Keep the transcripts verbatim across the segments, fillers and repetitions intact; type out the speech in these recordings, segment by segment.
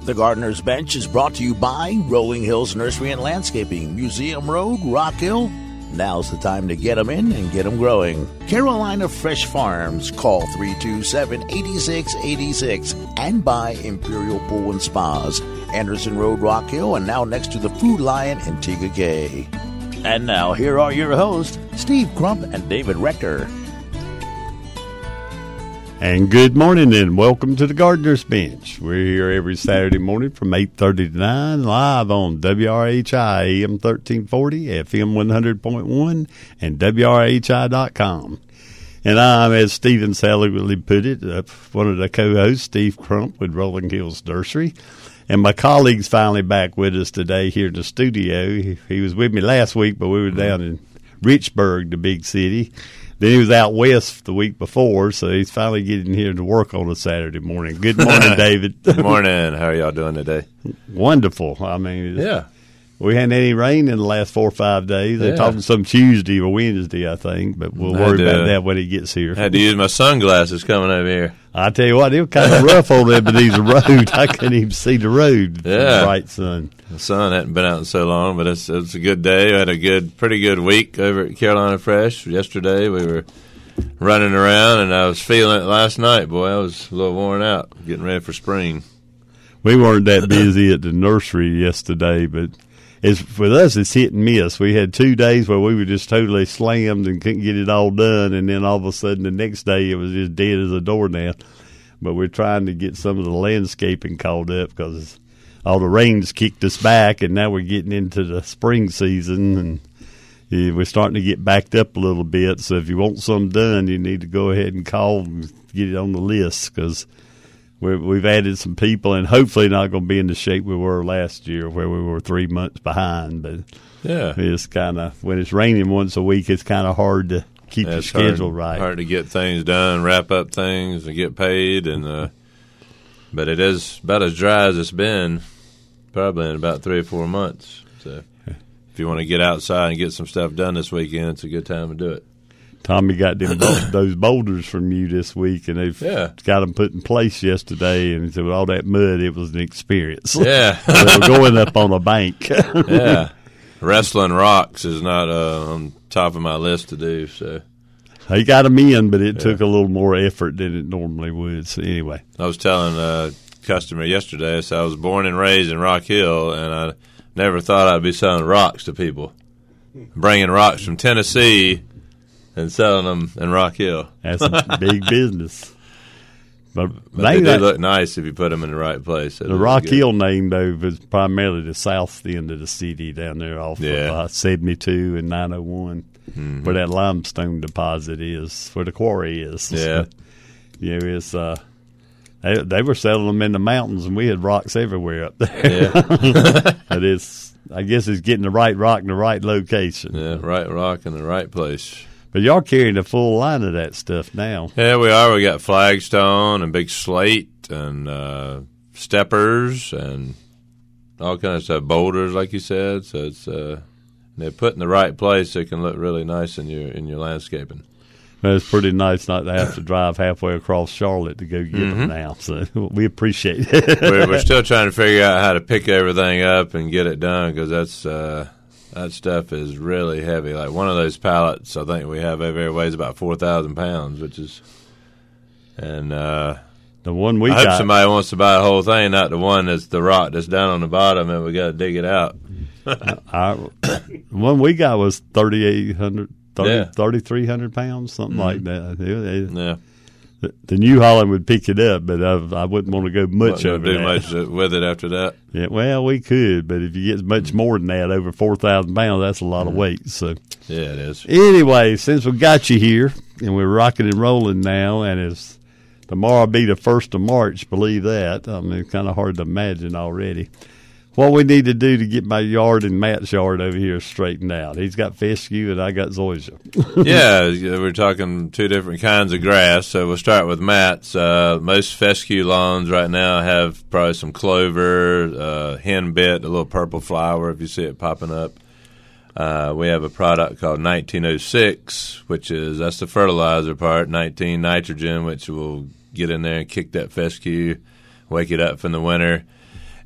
The Gardener's Bench is brought to you by Rolling Hills Nursery and Landscaping, Museum Road, Rock Hill. Now's the time to get them in and get them growing. Carolina Fresh Farms. Call three two seven, eight six eight six. And by Imperial Pool and Spas, Anderson Road, Rock Hill, and now next to the Food Lion in Tega Cay. And now, here are your hosts, Steve Crump and David Rector. And good morning and welcome to the Gardener's Bench. We're here every Saturday morning from eight thirty to nine, live on W R H I A M thirteen forty, F M one hundred point one, and W R H I dot com. And I'm, as Stephen eloquently put it, uh, one of the co-hosts, Steve Crump with Rolling Hills Nursery. And my colleague's finally back with us today here in the studio. He, he was with me last week, but we were down in Richburg, the big city. Then he was out west the week before, so he's finally getting here to work on a Saturday morning. Good morning, David. Good morning. How are y'all doing today? Wonderful. I mean, yeah. We hadn't any rain in the last four or five days. They're yeah. talking some Tuesday or Wednesday, I think, but we'll I worry do. about that when he gets here. I had to use my sunglasses coming over here. I tell you what, it was kind of rough on Ebenezer Road. I couldn't even see the road. Yeah. The bright sun. The sun hadn't been out in so long, but it's it's a good day. I had a good, pretty good week over at Carolina Fresh. Yesterday we were running around, and I was feeling it last night. Boy, I was a little worn out, getting ready for spring. We weren't that busy at the nursery yesterday, but it's, with us, it's hit and miss. We had two days where we were just totally slammed and couldn't get it all done, and then all of a sudden the next day it was just dead as a doornail. But we're trying to get some of the landscaping caught up because all the rains kicked us back, and now we're getting into the spring season, and yeah, we're starting to get backed up a little bit. So if you want some done, you need to go ahead and call and get it on the list because we've added some people and hopefully not going to be in the shape we were last year where we were three months behind. But yeah, it's kind of, when it's raining once a week, it's kind of hard to keep yeah, your schedule hard, right. Hard to get things done, wrap up things, and get paid. And uh, but it is about as dry as it's been probably in about three or four months. So if you want to get outside and get some stuff done this weekend, it's a good time to do it. Tommy got them those boulders from you this week, and they've yeah. got them put in place yesterday. And he said, with all that mud, it was an experience. Yeah. They were going up on a bank. Yeah. Wrestling rocks is not uh, on top of my list to do. So he got them in, but it yeah. took a little more effort than it normally would. So anyway. I was telling a customer yesterday, so I was born and raised in Rock Hill, and I never thought I'd be selling rocks to people. Bringing rocks from Tennessee and selling them in Rock Hill. That's a big business. But, but they do that, look nice if you put them in the right place. The Rock Hill name, though, is primarily the south end of the city down there off yeah. of uh, seventy-two and nine oh one, mm-hmm. where that limestone deposit is, where the quarry is. Yeah. You know, it's, uh, they, they were selling them in the mountains, and we had rocks everywhere up there. Yeah. But it's, I guess it's getting the right rock in the right location. Yeah, right rock in the right place. But y'all carrying a full line of that stuff now. Yeah, we are. We got flagstone and big slate and uh, steppers and all kinds of stuff, boulders, like you said. So it's uh, they're put in the right place. It can look really nice in your in your landscaping. Well, it's pretty nice not to have to drive halfway across Charlotte to go get mm-hmm. them now. So we appreciate it. we're, we're still trying to figure out how to pick everything up and get it done because that's. Uh, That stuff is really heavy. Like one of those pallets, I think we have over here weighs about four thousand pounds, which is, and uh, the one we I got. hope somebody wants to buy the whole thing, not the one that's the rock that's down on the bottom, and we got to dig it out. Our, the one we got was thirty-eight hundred, thirty, yeah. thirty-three hundred pounds, something mm-hmm. like that. It, it, yeah. The, the New Holland would pick it up, but I, I wouldn't want to go much Wasn't over do that. much with it after that. Yeah, well, we could, but if you get much more than that, over four thousand pounds, that's a lot mm-hmm. of weight. So, yeah, it is. Anyway, since we got you here and we're rocking and rolling now, and it's tomorrow will be the first of March, believe that. I mean, it's kind of hard to imagine already. What we need to do to get my yard and Matt's yard over here straightened out. He's got fescue and I got zoysia. Yeah, we're talking two different kinds of grass. So we'll start with Matt's. Uh, most fescue lawns right now have probably some clover, uh, henbit, a little purple flower if you see it popping up. Uh, we have a product called nineteen oh six, which is, that's the fertilizer part, nineteen nitrogen, which will get in there and kick that fescue, wake it up from the winter.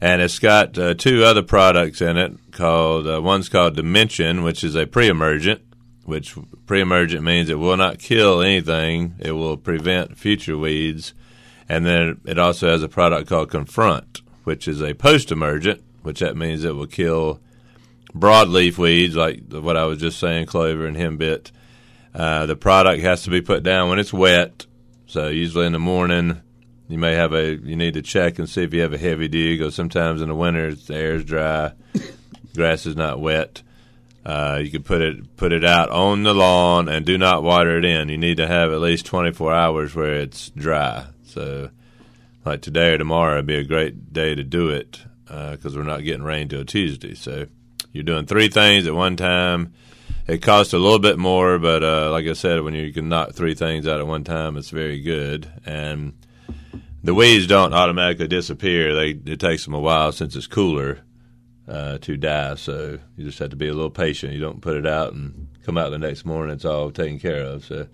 And it's got uh, two other products in it. Called uh, one's called Dimension, which is a pre-emergent, which pre-emergent means it will not kill anything. It will prevent future weeds. And then it also has a product called Confront, which is a post-emergent, which that means it will kill broadleaf weeds like what I was just saying, clover and henbit. Uh, the product has to be put down when it's wet. So usually in the morning, you may have a you need to check and see if you have a heavy dew. Because sometimes in the winter the air is dry, grass is not wet. Uh, you can put it put it out on the lawn and do not water it in. You need to have at least twenty-four hours where it's dry. So, like today or tomorrow would be a great day to do it because uh, we're not getting rain till Tuesday. So you're doing three things at one time. It costs a little bit more, but uh, like I said, when you can knock three things out at one time, it's very good. And the weeds don't automatically disappear. They it takes them a while since it's cooler uh, to die. So you just have to be a little patient. You don't put it out and come out the next morning. It's all taken care of. So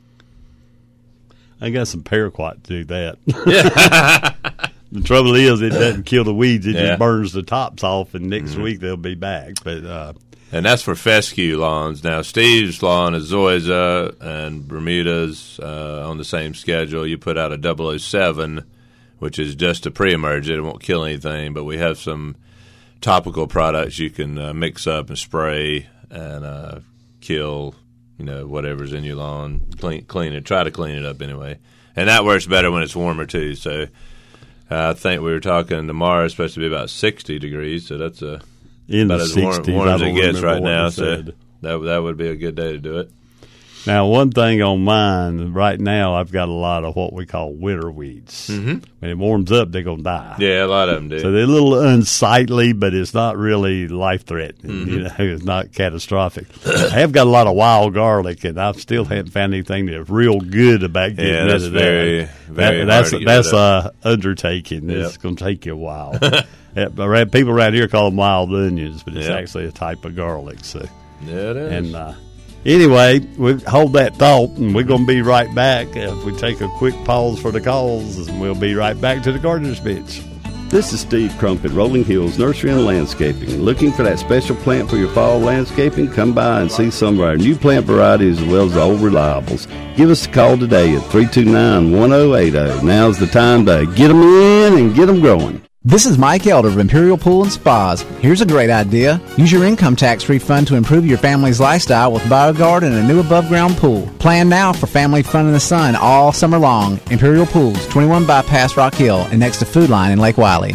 I got some paraquat to do that. Yeah. The trouble is, it doesn't kill the weeds. It yeah. just burns the tops off, and next mm-hmm. week they'll be back. But uh, and that's for fescue lawns. Now, Steve's lawn is Zoysia and Bermuda's uh, on the same schedule. You put out a double oh seven, which is just a pre-emergent. It won't kill anything, but we have some topical products you can uh, mix up and spray and uh, kill, you know, whatever's in your lawn. Clean, clean it. Try to clean it up anyway. And that works better when it's warmer, too. So uh, I think we were talking tomorrow. It's supposed to be about sixty degrees, so that's a in about the as warm, sixties, warm as it gets right now. So said. that that would be a good day to do it. Now, one thing on mine, right now I've got a lot of what we call winter weeds. Mm-hmm. When it warms up, they're going to die. Yeah, a lot of them do. So they're a little unsightly, but it's not really life-threatening. Mm-hmm. You know, it's not catastrophic. I have got a lot of wild garlic, and I still haven't found anything that's real good about getting yeah, rid that's of very, that. very that, that's hard to that's get a undertaking. Yep. It's going to take you a while. Yeah, but people around here call them wild onions, but it's yep. actually a type of garlic. So, yeah, it is. And uh, anyway, we hold that thought, and we're going to be right back. If we take a quick pause for the calls, and we'll be right back to the Gardener's Bench. This is Steve Crump at Rolling Hills Nursery and Landscaping. Looking for that special plant for your fall landscaping? Come by and see some of our new plant varieties as well as the old reliables. Give us a call today at three two nine, one oh eight oh. Now's the time to get them in and get them growing. This is Mike Elder of Imperial Pool and Spas. Here's a great idea. Use your income tax refund to improve your family's lifestyle with BioGuard and a new above-ground pool. Plan now for family fun in the sun all summer long. Imperial Pools, twenty-one Bypass Rock Hill and next to Food Line in Lake Wiley.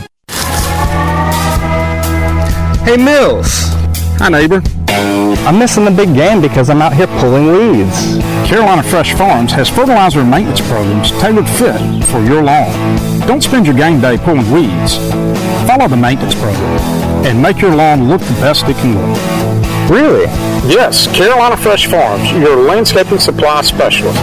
Hey, Mills. Hi, neighbor. I'm missing the big game because I'm out here pulling weeds. Carolina Fresh Farms has fertilizer and maintenance programs tailored fit for your lawn. Don't spend your game day pulling weeds. Follow the maintenance program and make your lawn look the best it can look. Really? Yes, Carolina Fresh Farms, your landscaping supply specialist.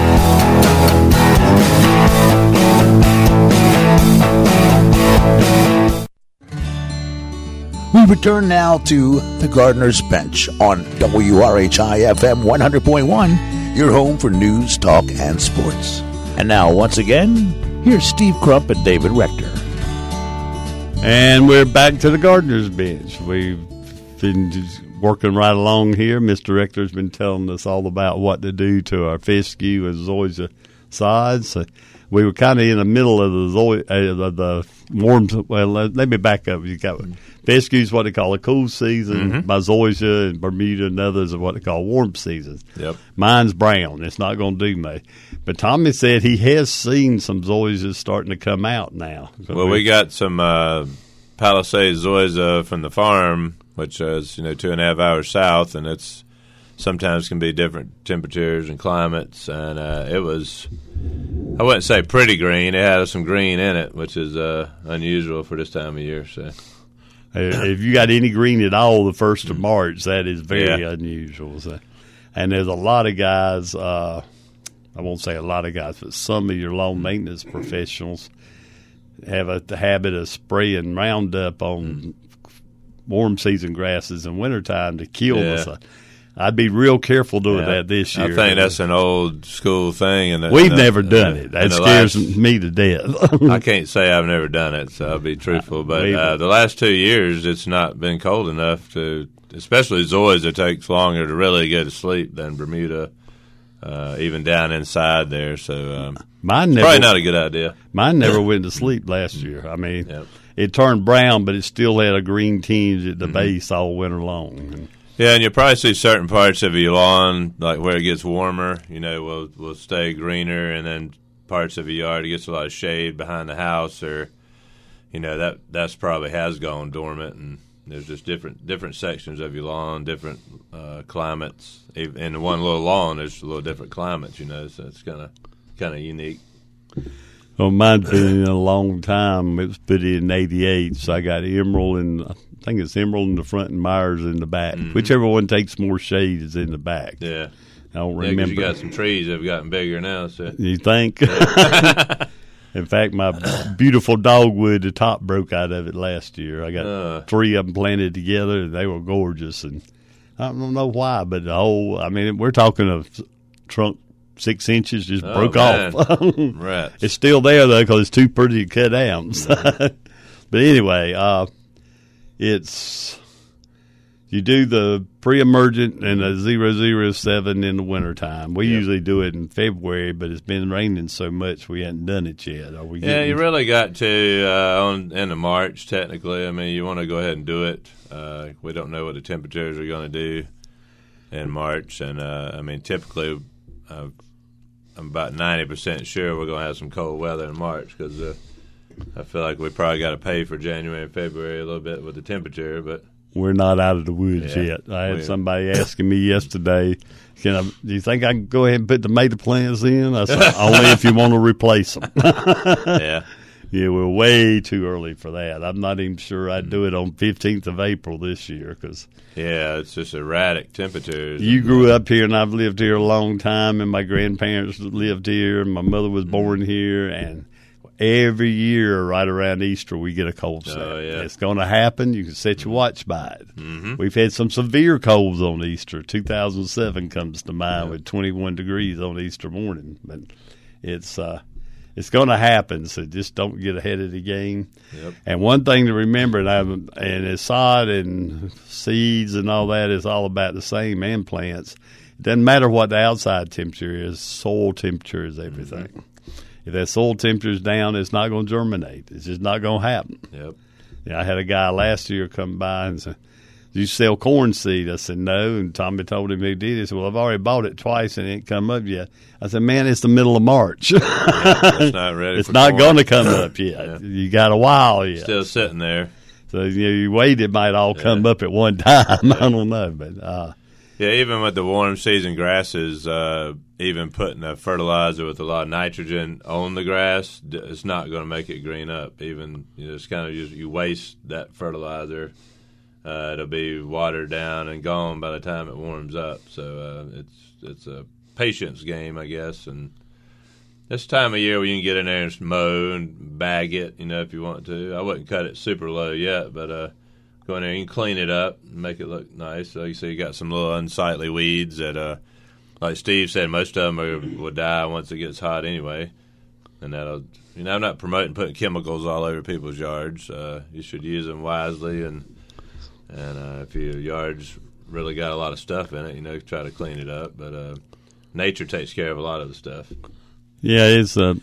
We return now to the Gardener's Bench on W R H I F M one hundred point one, your home for news, talk, and sports. And now, once again, here's Steve Crump and David Rector. And we're back to the Gardener's Bench. We've been just working right along here. Mister Rector's been telling us all about what to do to our fescue and zoysia sides. So we were kind of in the middle of the zoy, uh, the warm. Well, let me back up. You got fescue is what they call a cool season. Mm-hmm. By zoysia and Bermuda and others are what they call warm seasons. Yep. Mine's brown. It's not going to do me. But Tommy said he has seen some zoysias starting to come out now. So well, we got some uh, Palisades zoysia from the farm, which is you know two and a half hours south, and it's sometimes can be different temperatures and climates. And uh, it was, I wouldn't say pretty green. It had some green in it, which is uh, unusual for this time of year. So, if you got any green at all the first of March, that is very yeah. unusual. So, and there's a lot of guys. Uh, I won't say a lot of guys, but some of your lawn maintenance professionals have a the habit of spraying Roundup on warm season grasses in wintertime to kill yeah. the. I'd be real careful doing Yeah. that this year. I think that's an old school thing. And We've never done it. That scares last, me to death. I can't say I've never done it, so I'll be truthful. But uh, the last two years, it's not been cold enough to, especially Zoy's, it takes longer to really go to sleep than Bermuda, uh, even down inside there. So um, mine it's never, probably not a good idea. Mine never went to sleep last year. I mean, yep. It turned brown, but it still had a green tinge at the mm-hmm. base all winter long. Yeah, and you'll probably see certain parts of your lawn, like where it gets warmer, you know, will will stay greener, and then parts of your yard, it gets a lot of shade behind the house, or, you know, that that's probably has gone dormant, and there's just different different sections of your lawn, different uh, climates. In one little lawn, there's a little different climates, you know, so it's kind of kind of unique. Well, mine's been in a long time. It was put in eighty-eight, so I got emerald and I think it's emerald in the front and Myers in the back. Mm-hmm. Whichever one takes more shade is in the back. Yeah. I don't yeah, remember. You got some trees that have gotten bigger now. So. You think? In fact, my beautiful dogwood, the top broke out of it last year. I got uh, three of them planted together, and they were gorgeous. And I don't know why, but the whole, I mean, we're talking a trunk six inches just oh, broke man. off. Right. It's still there, though, because it's too pretty to cut down. But anyway, uh, it's you do the pre-emergent and a zero zero seven in the wintertime. We yep. usually do it in February, but it's been raining so much we hadn't done it yet. Are we yeah, getting... you really got to uh, on end of March, technically. I mean, you want to go ahead and do it. Uh, we don't know what the temperatures are going to do in March. And, uh, I mean, typically uh, I'm about ninety percent sure we're going to have some cold weather in March because uh, I feel like we probably got to pay for January and February a little bit with the temperature, but we're not out of the woods yeah, yet. I had somebody asking me yesterday, "Can I? Do you think I can go ahead and put tomato plants in?" I said, "Only if you want to replace them." yeah, yeah, we're way too early for that. I'm not even sure I'd do it on fifteenth of April this year because yeah, it's just erratic temperatures. You grew up here, and I've lived here a long time, and my grandparents lived here, and my mother was born here, and every year, right around Easter, we get a cold snap. Oh, yeah. It's going to happen. You can set your watch by it. Mm-hmm. We've had some severe colds on Easter. two thousand seven comes to mind yeah. with twenty-one degrees on Easter morning. But it's uh, it's going to happen, so just don't get ahead of the game. Yep. And one thing to remember, and, I'm, and it's sod and seeds and all that is all about the same, and plants. It doesn't matter what the outside temperature is. Soil temperature is everything. Mm-hmm. If that soil temperature is down, it's not going to germinate. It's just not going to happen. Yep. Yeah, I had a guy last year come by and said, "Do you sell corn seed?" I said, "No." And Tommy told him he did. He said, "Well, I've already bought it twice and it ain't come up yet." I said, "Man, it's the middle of March. Yeah, it's not ready. It's for not going corn. to come up yet. Yeah. You got a while yet. Still sitting there. So you know, you wait, it might all come yeah. up at one time. Yeah. I don't know, but uh, yeah, even with the warm season grasses, uh, even putting a fertilizer with a lot of nitrogen on the grass, it's not going to make it green up. Even you know, it's kind of just, you waste that fertilizer. Uh, it'll be watered down and gone by the time it warms up. So uh, it's it's a patience game, I guess. And this time of year, where you can get in there and mow and bag it, you know, if you want to. I wouldn't cut it super low yet, but uh, go in there and clean it up and make it look nice. Like you say, you got some little unsightly weeds that, uh, like Steve said, most of them are, will die once it gets hot anyway. And that'll, you know, I'm not promoting putting chemicals all over people's yards. Uh, you should use them wisely, and and uh, if your yard's really got a lot of stuff in it, you know, try to clean it up. But uh, nature takes care of a lot of the stuff. Yeah, it's uh,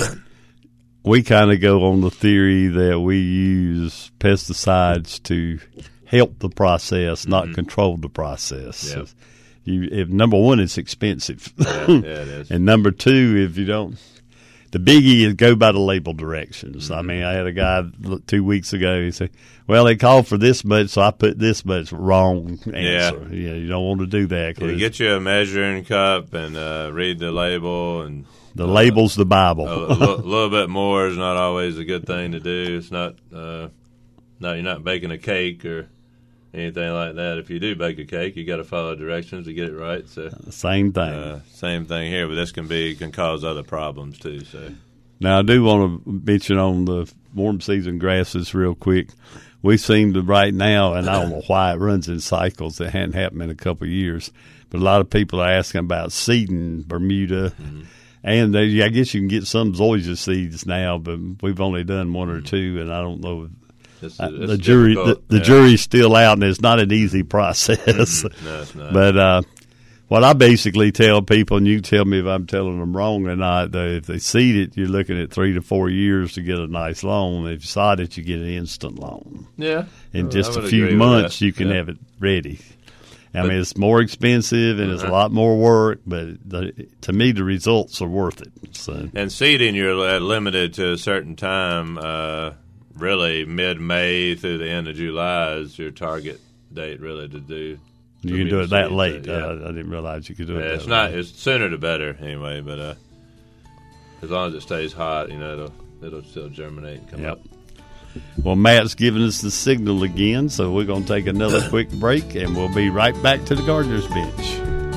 we kind of go on the theory that we use pesticides to help the process, mm-hmm. not control the process. Yep. So you, if number one, it's expensive, yeah, yeah, it is. And number two, if you don't, the biggie is go by the label directions. Mm-hmm. I mean, I had a guy two weeks ago. He said, "Well, they called for this much, so I put this much." Wrong answer. Yeah, yeah you don't want to do that. Yeah, get you a measuring cup and uh, read the label. And the uh, label's the Bible. a little, little bit more is not always a good thing to do. It's not. Uh, no, you're not baking a cake or anything like that. If you do bake a cake, you got to follow directions to get it right. So same thing. Uh, same thing here, but this can be can cause other problems too. So now I do want to mention on the warm season grasses real quick. We seem to right now, and I don't know why it runs in cycles. It hadn't happened in a couple of years. But a lot of people are asking about seeding Bermuda. Mm-hmm. And they, I guess you can get some zoysia seeds now, but we've only done one or two, and I don't know. It's, uh, it's the jury, the, the yeah. jury's still out, and it's not an easy process. Mm-hmm. No, it's not. But uh, what I basically tell people, and you tell me if I'm telling them wrong or not, that if they seed it, you're looking at three to four years to get a nice loan. If you sod it, you get an instant loan. Yeah. In well, just a few months, you can yeah. have it ready. I but, mean, it's more expensive and uh-huh. it's a lot more work, but the, to me, the results are worth it. So. And seeding, you're limited to a certain time. Uh, really, mid-May through the end of July is your target date, really, to do. You can do it that late. Yeah. Uh, I didn't realize you could do yeah, it that it's not. late. It's sooner the better, anyway. But uh, as long as it stays hot, you know, it'll it'll still germinate and come yep. up. Well, Matt's giving us the signal again, so we're going to take another quick break, and we'll be right back to the Gardener's Bench.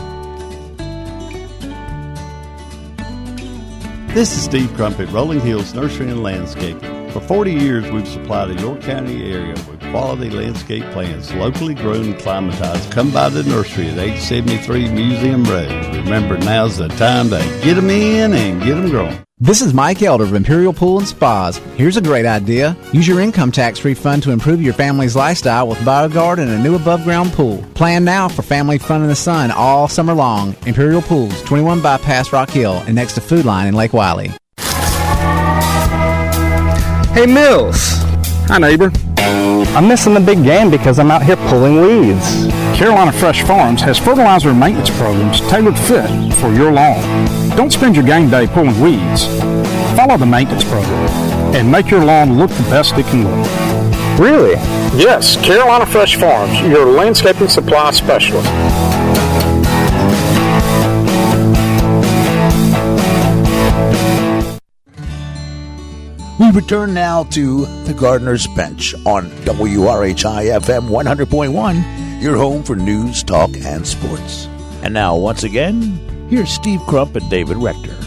This is Steve Crumpet, Rolling Hills Nursery and Landscaping. For forty years, we've supplied the York County area with quality landscape plants, locally grown and climatized. Come by the nursery at eight seventy-three Museum Road. Remember, now's the time to get them in and get them growing. This is Mike Elder of Imperial Pool and Spas. Here's a great idea. Use your income tax refund to improve your family's lifestyle with BioGuard and a new above-ground pool. Plan now for family fun in the sun all summer long. Imperial Pools, twenty-one Bypass Rock Hill and next to Food Line in Lake Wiley. Hey, Mills. Hi, neighbor. I'm missing the big game because I'm out here pulling weeds. Carolina Fresh Farms has fertilizer and maintenance programs tailored fit for your lawn. Don't spend your game day pulling weeds. Follow the maintenance program and make your lawn look the best it can look. Really? Yes, Carolina Fresh Farms, your landscaping supply specialist. We return now to the Gardener's Bench on W R H I F M one hundred point one, your home for news, talk, and sports. And now, once again, here's Steve Crump and David Rector.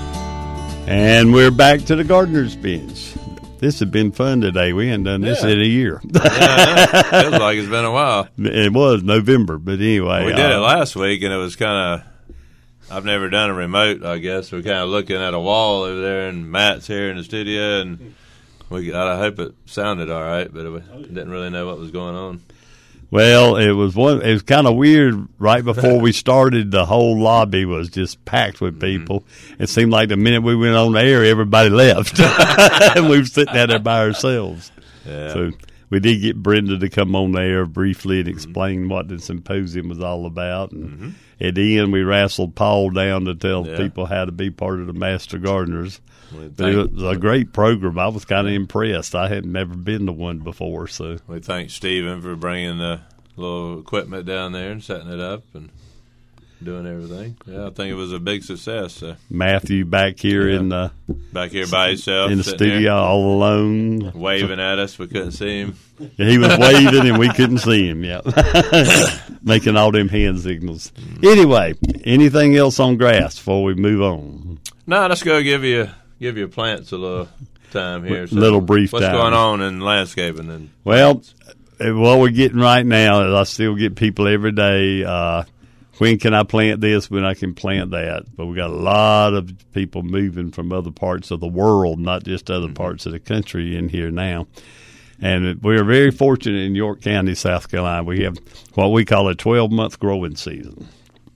And we're back to the Gardener's Bench. This has been fun today. We hadn't done this yeah. in a year. Yeah, it feels like it's been a while. It was November, but anyway. We did uh, it last week, and it was kind of... I've never done a remote, I guess. We're kind of looking at a wall over there, and Matt's here in the studio, and we. I hope it sounded all right, but we didn't really know what was going on. Well, it was one. It was kind of weird. Right before we started, the whole lobby was just packed with people. Mm-hmm. It seemed like the minute we went on the air, everybody left, and we were sitting out there by ourselves. Yeah. So we did get Brenda to come on the air briefly and explain mm-hmm. what the symposium was all about. And mm-hmm. at the end, we wrestled Paul down to tell yeah. people how to be part of the Master Gardeners. Well, but it was a great program. I was kind of impressed. I had never been to one before. So we thank Stephen for bringing the little equipment down there and setting it up and doing everything. Yeah, I think it was a big success. So. Matthew back here yeah. in the back here by himself in the studio there, all alone, waving at us. We couldn't see him. Yeah, he was waving and we couldn't see him. Yeah, making all them hand signals. Anyway, anything else on grass before we move on? No, let's go give you give your plants a little time here. So little brief what's time. What's going on in landscaping? And well, what we're getting right now is I still get people every day. Uh, when can I plant this? When I can plant that? But we got a lot of people moving from other parts of the world, not just other mm-hmm. parts of the country, in here now. And we're very fortunate in York County, South Carolina. We have what we call a twelve-month growing season.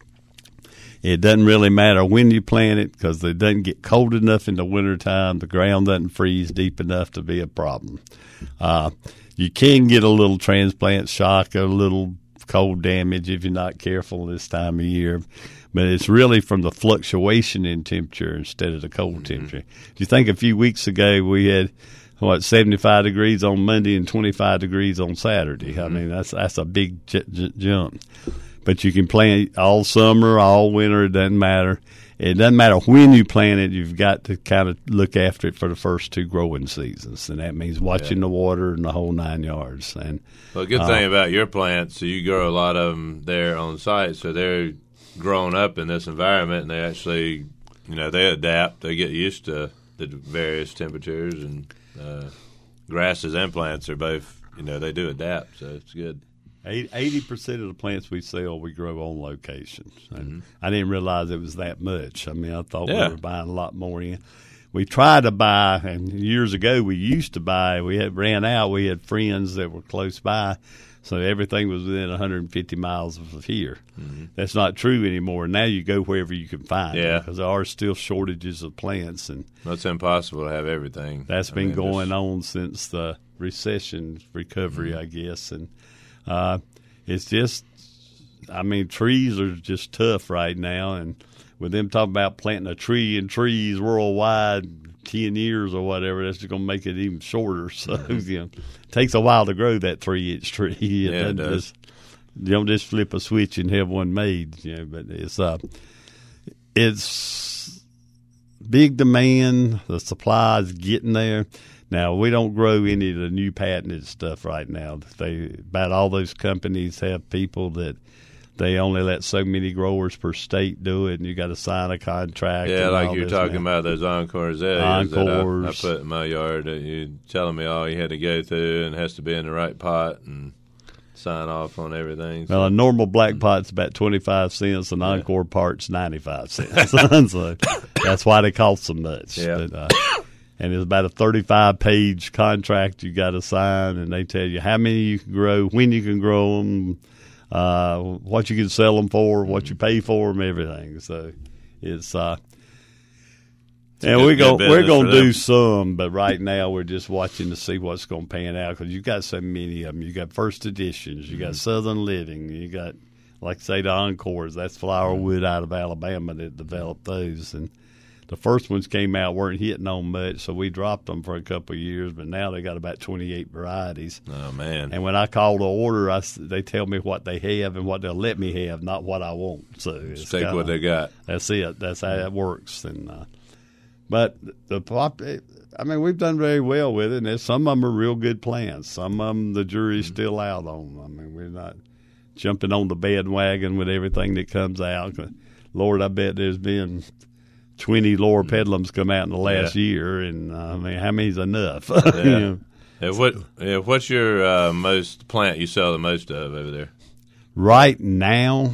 It doesn't really matter when you plant it because it doesn't get cold enough in the wintertime. The ground doesn't freeze deep enough to be a problem. Uh, you can get a little transplant shock, a little cold damage if you're not careful this time of year. But it's really from the fluctuation in temperature instead of the cold mm-hmm. temperature. If you think a few weeks ago we had, what, seventy-five degrees on Monday and twenty-five degrees on Saturday. Mm-hmm. I mean, that's that's a big j- j- jump. But you can plant all summer, all winter, it doesn't matter. It doesn't matter when you plant it, you've got to kind of look after it for the first two growing seasons. And that means watching yeah. the water and the whole nine yards. And well, the good thing uh, about your plants, so you grow a lot of them there on site, so they're grown up in this environment, and they actually, you know, they adapt. They get used to the various temperatures and uh, grasses and plants are both, you know, they do adapt, so it's good. Eighty percent of the plants we sell, we grow on location. And Mm-hmm. I didn't realize it was that much. I mean, I thought Yeah. we were buying a lot more in. We tried to buy, and years ago we used to buy. We had ran out. We had friends that were close by, so everything was within one hundred fifty miles of here. Mm-hmm. That's not true anymore. Now you go wherever you can find Yeah. because there are still shortages of plants, and It's impossible to have everything. that's I been mean, going just- on since the recession recovery, I guess. And uh, it's just, I mean, trees are just tough right now. And with them talking about planting a tree and trees worldwide, ten years or whatever, that's just going to make it even shorter. So, you know, it takes a while to grow that three-inch tree. It Yeah, it doesn't does. just, you don't just flip a switch and have one made. You know, but it's uh, it's big demand. The supply is getting there. Now, we don't grow any of the new patented stuff right now. They about all those companies have people that they only let so many growers per state do it, and you got to sign a contract. Yeah, and like all you're this talking now. about those Encore azaleas that I, I Encores. put in my yard. That you telling me all you had to go through and it has to be in the right pot and sign off on everything. So. Well, a normal black pot's about twenty-five cents, an Encore part's ninety-five cents. So that's why they cost so much. Yeah. But, uh, and it's about a thirty-five page contract you got to sign, and they tell you how many you can grow, when you can grow them, uh, what you can sell them for, what you pay for them, everything. So it's uh, and good- we go good we're business going for to do them. some, but right now we're just watching to see what's going to pan out because you got so many of them. You got First Editions, you got Southern Living, you got like say the Encores. That's Flowerwood out of Alabama that developed those, and the first ones came out weren't hitting on much, so we dropped them for a couple of years. But now they got about twenty-eight varieties. Oh man! And when I call to order, I, s- they tell me what they have and what they'll let me have, not what I want. So it's Just take kinda- what they got. That's it. That's how it works. And uh, but the pop, I mean, we've done very well with it. And there's, some of them are real good plants. Some of them the jury's still out on. I mean, we're not jumping on the bandwagon with everything that comes out. Lord, I bet there's been twenty Laura Pedlums come out in the last Yeah. year, and uh, I mean, how many's enough? Yeah. You know? Yeah, what? Yeah, what's your uh, most plant you sell the most of over there? Right now,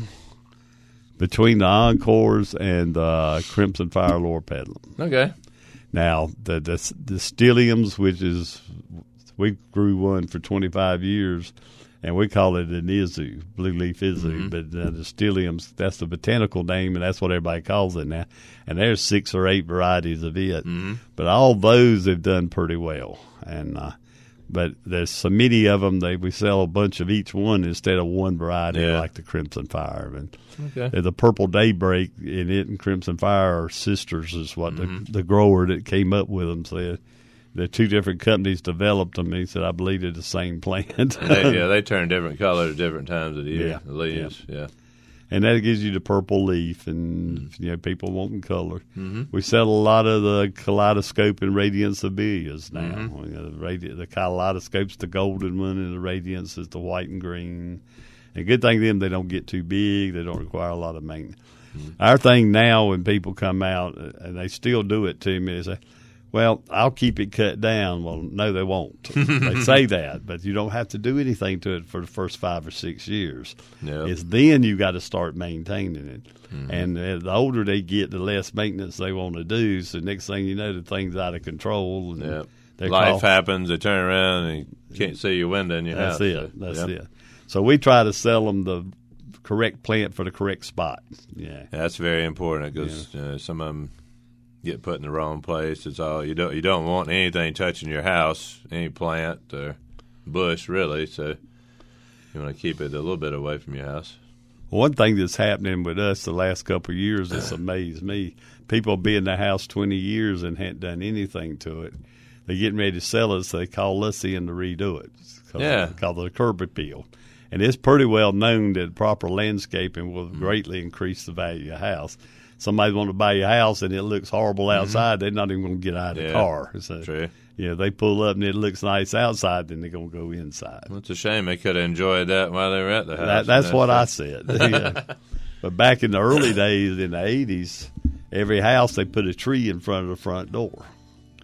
between the Encores and uh, Crimson Fire Laura Pedlum. Okay. Now, the, the the Styliums, which is, we grew one for twenty-five years, and we call it an Izu, blue leaf Izu. But uh, the Styliums, that's the botanical name, and that's what everybody calls it now. And there's six or eight varieties of it. Mm-hmm. But all those have done pretty well. And uh, but there's so many of them, they, we sell a bunch of each one instead of one variety Yeah. like the Crimson Fire. And Okay. the Purple Daybreak in it and Crimson Fire are sisters, is what the, the grower that came up with them said. The two different companies developed them. He said, I believe they're the same plant. they, yeah, they turn different colors at different times of the year. Yeah. The leaves. Yeah. And that gives you the purple leaf, and you know people wanting color. Mm-hmm. We sell a lot of the kaleidoscope and radiance abelias now. Mm-hmm. You know, the, radi- the kaleidoscope's the golden one, and the radiance is the white and green. And good thing them, they don't get too big. They don't require a lot of maintenance. Mm-hmm. Our thing now, when people come out, and they still do it to me, is say, well, I'll keep it cut down. Well, no, they won't. They say that, but you don't have to do anything to it for the first five or six years. Yep. It's then you got to start maintaining it. Mm-hmm. And uh, the older they get, the less maintenance they want to do. So next thing you know, the thing's out of control. And Yeah. they're Life called- happens. They turn around and you can't see your window in your That's house. it. So, That's yeah. it. So we try to sell them the correct plant for the correct spot. Yeah. Yeah, that's very important because uh, some of them get put in the wrong place. It's all you don't you don't want anything touching your house, any plant or bush really. So you want to keep it a little bit away from your house. One thing that's happening with us the last couple of years that's amazed me, people be in the house twenty years and hadn't done anything to it. They're getting ready to sell it, so they call us in to redo it. Called, Yeah. Called the curb appeal. And it's pretty well known that proper landscaping will greatly increase the value of your house. Somebody want to buy your house and it looks horrible outside, they're not even going to get out of the Yeah. car. So, True. you know, they pull up and it looks nice outside, then they're going to go inside. Well, it's a shame they could have enjoyed that while they were at the house. That, that's you know, what so- I said. Yeah. But back in the early days, in the eighties, every house they put a tree in front of the front door.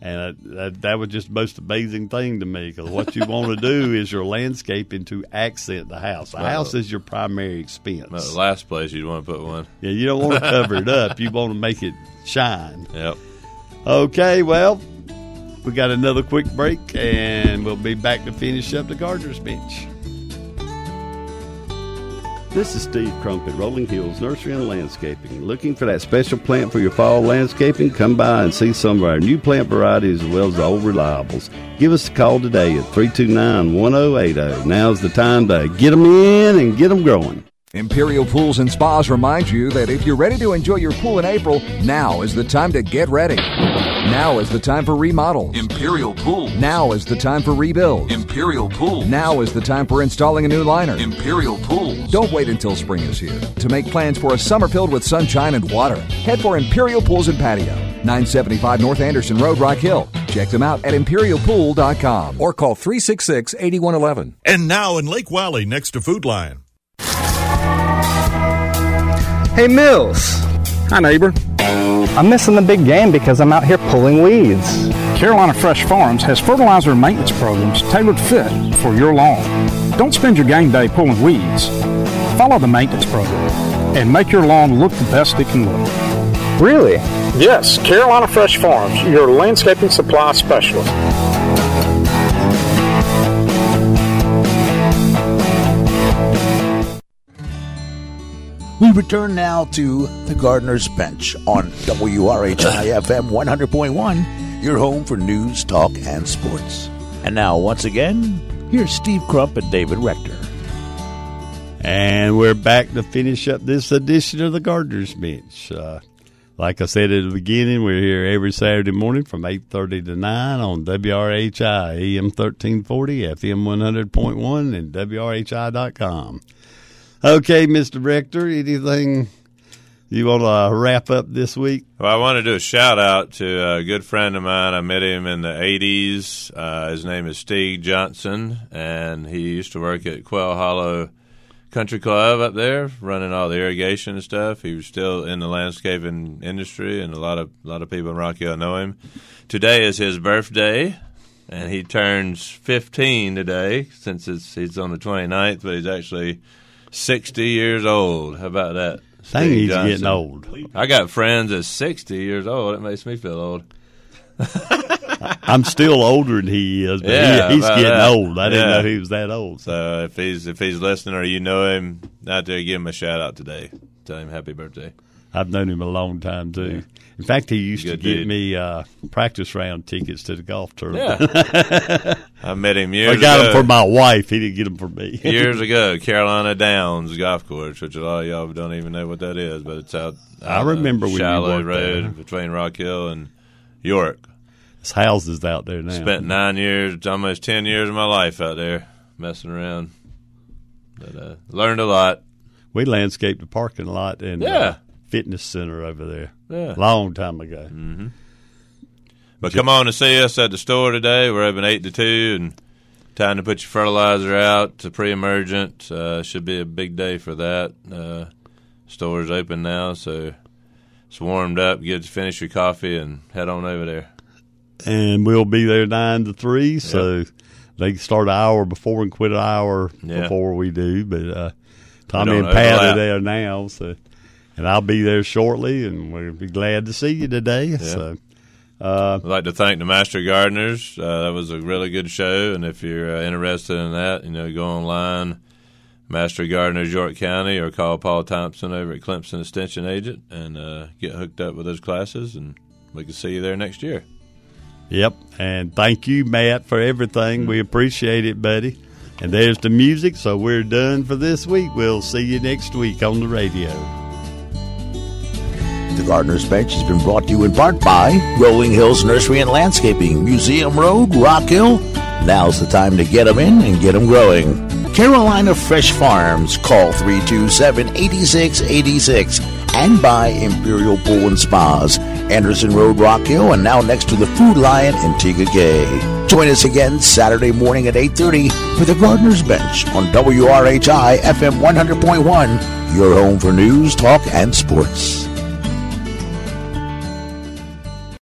And uh, that, that was just the most amazing thing to me, because what you want to do is your landscaping to accent the house. The house is your primary expense. Not the last place you'd want to put one. Yeah, you don't want to cover it up. You want to make it shine. Yep. Okay, well, we got another quick break, and we'll be back to finish up the Gardener's Bench. This is Steve Crump at Rolling Hills Nursery and Landscaping. Looking for that special plant for your fall landscaping? Come by and see some of our new plant varieties as well as the old reliables. Give us a call today at three two nine, one oh eight oh. Now's the time to get them in and get them growing. Imperial Pools and Spas reminds you that if you're ready to enjoy your pool in April, now is the time to get ready. Now is the time for remodels. Imperial Pool. Now is the time for rebuilds. Imperial Pool. Now is the time for installing a new liner. Imperial Pools. Don't wait until spring is here to make plans for a summer filled with sunshine and water. Head for Imperial Pools and Patio, nine seventy-five North Anderson Road, Rock Hill. Check them out at imperial pool dot com or call three six six, eight one one one. And now in Lake Wylie, next to Food Lion. Hey, Mills. Hi, neighbor. I'm missing the big game because I'm out here pulling weeds. Carolina Fresh Farms has fertilizer and maintenance programs tailored fit for your lawn. Don't spend your game day pulling weeds. Follow the maintenance program and make your lawn look the best it can look. Really? Yes, Carolina Fresh Farms, your landscaping supply specialist. We return now to the Gardener's Bench on W R H I F M one hundred point one, your home for news, talk, and sports. And now, once again, here's Steve Crump and David Rector. And we're back to finish up this edition of the Gardener's Bench. Uh, like I said at the beginning, we're here every Saturday morning from eight thirty to nine on W R H I, A M thirteen forty, F M one hundred point one, and W R H I dot com. Okay, Mister Rector, anything you want to wrap up this week? Well, I want to do a shout-out to a good friend of mine. I met him in the eighties. Uh, his name is Steve Johnson, and he used to work at Quail Hollow Country Club up there, running all the irrigation and stuff. He was still in the landscaping industry, and a lot of a lot of people in Rock Hill know him. Today is his birthday, and he turns fifteen today, since it's, he's on the twenty-ninth, but he's actually sixty years old. How about that? Dang, he's Johnson. Getting old. I got friends that's sixty years old. It makes me feel old. I'm still older than he is, but yeah, he, he's getting that. old. I didn't yeah. know he was that old. So. so if he's if he's listening or you know him out there, give him a shout out today. Tell him happy birthday. I've known him a long time too. Yeah. In fact, he used Good to dude. get me uh, practice round tickets to the golf tournament. Yeah. I met him years ago. I got ago. them for my wife. He didn't get them for me. Years ago, Carolina Downs Golf Course, which a lot of y'all don't even know what that is, but it's out. I remember when Shiloh you worked Road there. Between Rock Hill and York. There's houses out there now. Spent nine years, almost ten years of my life out there messing around. But uh, learned a lot. We landscaped the parking lot and yeah. uh, fitness center over there. Yeah. Long time ago. Mm-hmm. But Just, come on to see us at the store today. We're open eight to two, and time to put your fertilizer out to pre-emergent. Uh, should be a big day for that. Uh, store's open now, so it's warmed up. Get to finish your coffee and head on over there. And we'll be there nine to three, so yep. they can start an hour before and quit an hour yeah. before we do. But uh, Tommy and Pat overlap. are there now, so and I'll be there shortly, and we'll be glad to see you today. Yeah. So, uh, I'd like to thank the Master Gardeners. Uh, that was a really good show, and if you're uh, interested in that, you know, go online, Master Gardeners York County, or call Paul Thompson over at Clemson Extension Agent, and uh, get hooked up with those classes, and we can see you there next year. Yep, and thank you, Matt, for everything. Mm-hmm. We appreciate it, buddy. And there's the music, so we're done for this week. We'll see you next week on the radio. The Gardener's Bench has been brought to you in part by Rolling Hills Nursery and Landscaping, Museum Road, Rock Hill. Now's the time to get them in and get them growing. Carolina Fresh Farms, call three two seven, eight six eight six. And by Imperial Pool and Spas, Anderson Road, Rock Hill, and now next to the Food Lion, Antigua Gay. Join us again Saturday morning at eight thirty for the Gardener's Bench on W R H I F M one hundred point one, your home for news, talk, and sports.